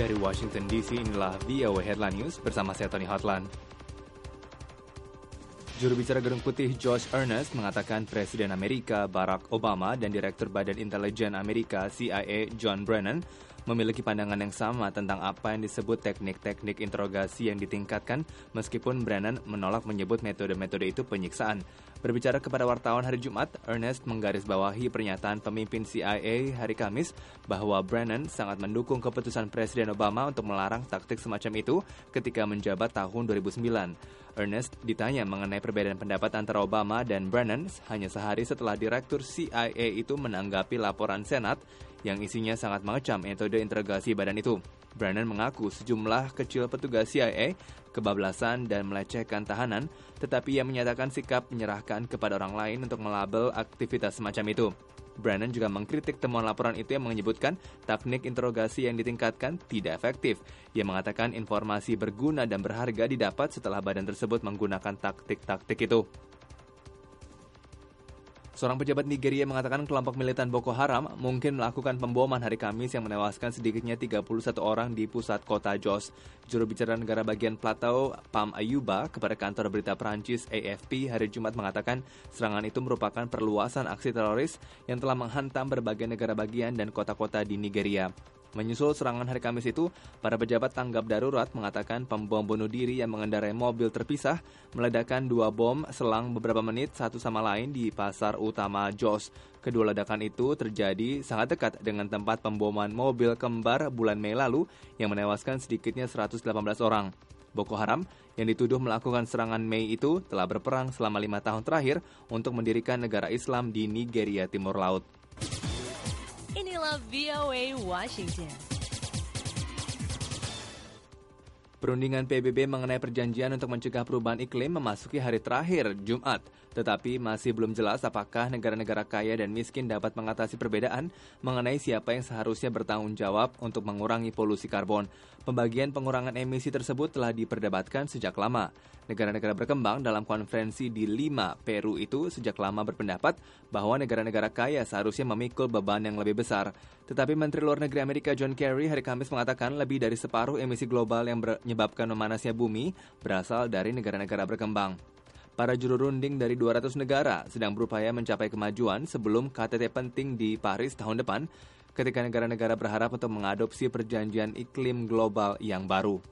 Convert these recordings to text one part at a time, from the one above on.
Dari Washington DC, inilah VOA Headline News bersama saya Tony Hotland. Juru bicara Gedung Putih Josh Earnest mengatakan Presiden Amerika Barack Obama dan Direktur Badan Intelijen Amerika CIA John Brennan memiliki pandangan yang sama tentang apa yang disebut teknik-teknik interogasi yang ditingkatkan, meskipun Brennan menolak menyebut metode-metode itu penyiksaan. Berbicara kepada wartawan hari Jumat, Earnest menggarisbawahi pernyataan pemimpin CIA hari Kamis bahwa Brennan sangat mendukung keputusan Presiden Obama untuk melarang taktik semacam itu ketika menjabat tahun 2009. Earnest ditanya mengenai perbedaan pendapat antara Obama dan Brennan hanya sehari setelah Direktur CIA itu menanggapi laporan Senat yang isinya sangat mengecam metode interogasi badan itu. Brennan mengaku sejumlah kecil petugas CIA kebablasan dan melecehkan tahanan, tetapi ia menyatakan sikap menyerahkan kepada orang lain untuk melabel aktivitas semacam itu. Brennan juga mengkritik temuan laporan itu yang menyebutkan teknik interogasi yang ditingkatkan tidak efektif. Ia mengatakan informasi berguna dan berharga didapat setelah badan tersebut menggunakan taktik-taktik itu. Seorang pejabat Nigeria mengatakan kelompok militan Boko Haram mungkin melakukan pemboman hari Kamis yang menewaskan sedikitnya 31 orang di pusat kota Jos. Juru bicara negara bagian Plateau, Pam Ayuba, kepada kantor berita Perancis AFP hari Jumat mengatakan serangan itu merupakan perluasan aksi teroris yang telah menghantam berbagai negara bagian dan kota-kota di Nigeria. Menyusul serangan hari Kamis itu, para pejabat tanggap darurat mengatakan pembom bunuh diri yang mengendarai mobil terpisah meledakkan 2 bom selang beberapa menit satu sama lain di pasar utama Jos. Kedua ledakan itu terjadi sangat dekat dengan tempat pemboman mobil kembar bulan Mei lalu yang menewaskan sedikitnya 118 orang. Boko Haram yang dituduh melakukan serangan Mei itu telah berperang selama 5 tahun terakhir untuk mendirikan negara Islam di Nigeria Timur Laut. Inilah VOA Washington. Perundingan PBB mengenai perjanjian untuk mencegah perubahan iklim memasuki hari terakhir, Jumat. Tetapi masih belum jelas apakah negara-negara kaya dan miskin dapat mengatasi perbedaan mengenai siapa yang seharusnya bertanggung jawab untuk mengurangi polusi karbon. Pembagian pengurangan emisi tersebut telah diperdebatkan sejak lama. Negara-negara berkembang dalam konferensi di Lima, Peru itu sejak lama berpendapat bahwa negara-negara kaya seharusnya memikul beban yang lebih besar. Tetapi Menteri Luar Negeri Amerika John Kerry hari Kamis mengatakan lebih dari separuh emisi global yang menyebabkan memanasnya bumi berasal dari negara-negara berkembang. Para juru runding dari 200 negara sedang berupaya mencapai kemajuan sebelum KTT penting di Paris tahun depan, ketika negara-negara berharap untuk mengadopsi perjanjian iklim global yang baru.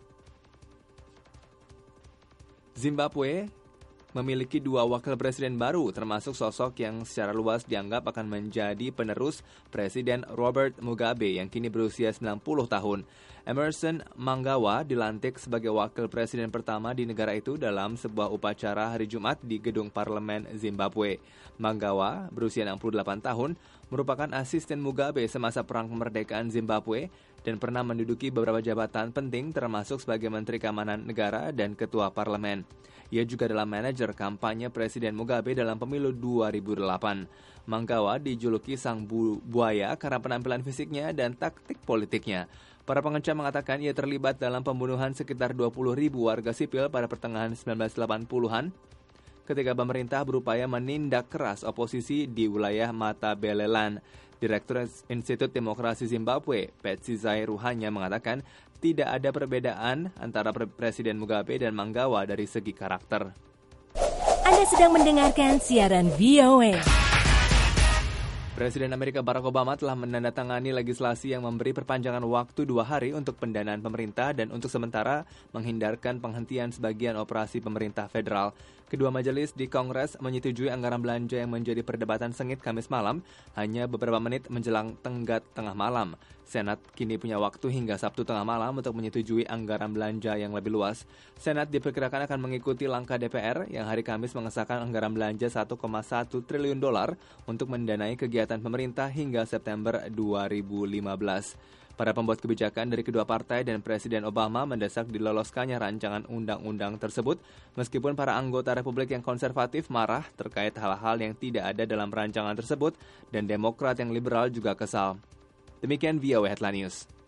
Zimbabwe memiliki 2 wakil presiden baru, termasuk sosok yang secara luas dianggap akan menjadi penerus Presiden Robert Mugabe yang kini berusia 90 tahun. Emmerson Mnangagwa dilantik sebagai wakil presiden pertama di negara itu dalam sebuah upacara hari Jumat di gedung parlemen Zimbabwe. Mnangagwa, berusia 68 tahun, merupakan asisten Mugabe semasa perang kemerdekaan Zimbabwe dan pernah menduduki beberapa jabatan penting termasuk sebagai Menteri Keamanan Negara dan Ketua Parlemen. Ia juga adalah manajer kampanye Presiden Mugabe dalam pemilu 2008. Mnangagwa dijuluki sang buaya karena penampilan fisiknya dan taktik politiknya. Para pengecam mengatakan ia terlibat dalam pembunuhan sekitar 20.000 warga sipil pada pertengahan 1980-an ketika pemerintah berupaya menindak keras oposisi di wilayah Matabeleland. Direktur Institut Demokrasi Zimbabwe, Patsy Ruhanya mengatakan tidak ada perbedaan antara Presiden Mugabe dan Mnangagwa dari segi karakter. Anda sedang mendengarkan siaran VOA. Presiden Amerika Barack Obama telah menandatangani legislasi yang memberi perpanjangan waktu 2 hari untuk pendanaan pemerintah dan untuk sementara menghindarkan penghentian sebagian operasi pemerintah federal. Kedua majelis di Kongres menyetujui anggaran belanja yang menjadi perdebatan sengit Kamis malam hanya beberapa menit menjelang tenggat tengah malam. Senat kini punya waktu hingga Sabtu tengah malam untuk menyetujui anggaran belanja yang lebih luas. Senat diperkirakan akan mengikuti langkah DPR yang hari Kamis mengesahkan anggaran belanja 1,1 triliun dolar untuk mendanai kegiatan pemerintah hingga September 2015. Para pembuat kebijakan dari kedua partai dan Presiden Obama mendesak diloloskannya rancangan undang-undang tersebut, meskipun para anggota Republik yang konservatif marah terkait hal-hal yang tidak ada dalam rancangan tersebut, dan Demokrat yang liberal juga kesal. Demikian VOA Headline News.